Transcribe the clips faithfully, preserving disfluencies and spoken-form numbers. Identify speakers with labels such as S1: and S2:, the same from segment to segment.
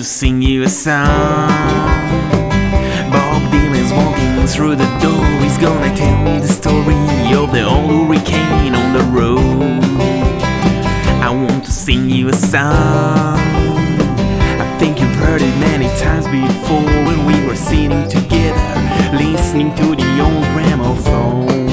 S1: to sing you a song. Bob Dylan's walking through the door. He's gonna tell me the story of the old hurricane on the road. I want to sing you a song. I think you've heard it many times before, when we were sitting together, listening to the old gramophone.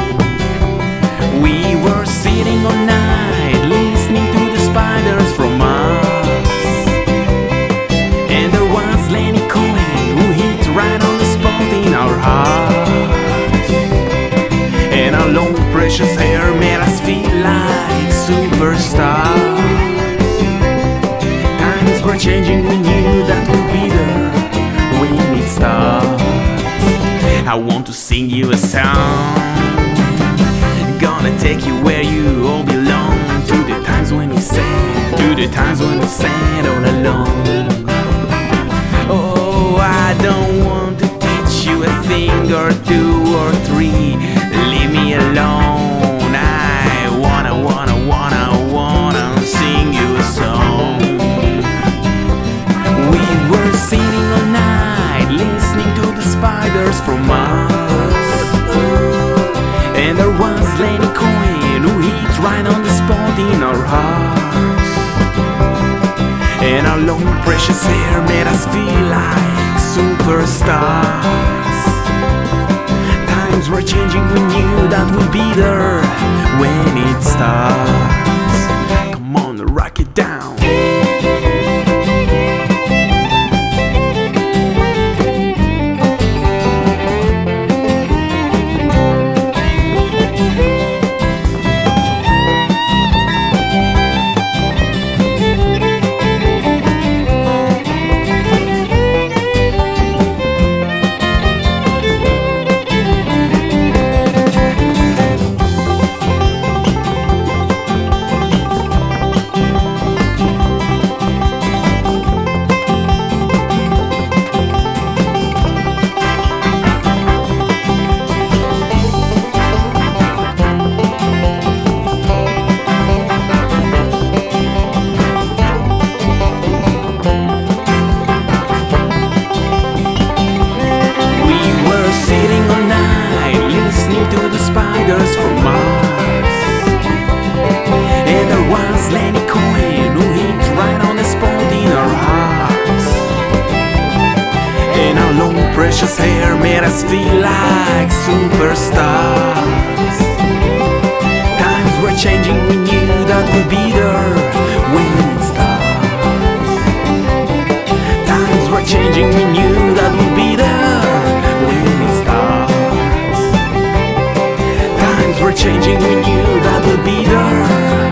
S1: We were sitting all night, listening to the spiders from Mars. And there was Lenny Cohen, who hit right on the spot in our hearts. And our long precious hair made us feel like superstars. Times were changing, we knew that we'd be there when it starts. I want to sing you a song, gonna take you where you all belong. To the times when you sang, to the times when you sang all alone. Oh, I don't want to teach you a thing or two or three. Leave me alone. I wanna, wanna, wanna, wanna sing you a song. We were sitting all night, listening to the spiders from Mars. And there was Lenny Cohen, who hit right on the spot in our hearts. And our long precious hair made us feel like superstars. Times were changing, we knew that we'd be there when it starts. Come on, rock it down. Spiders from Mars. And there was Lenny Cohen, who hit right on the spot in our hearts. And our long precious hair made us feel like superstars. Times were changing, we knew that we'd be there when it starts. Times were changing, we knew that we'd be there when it starts. We're changing, we knew that we'll be there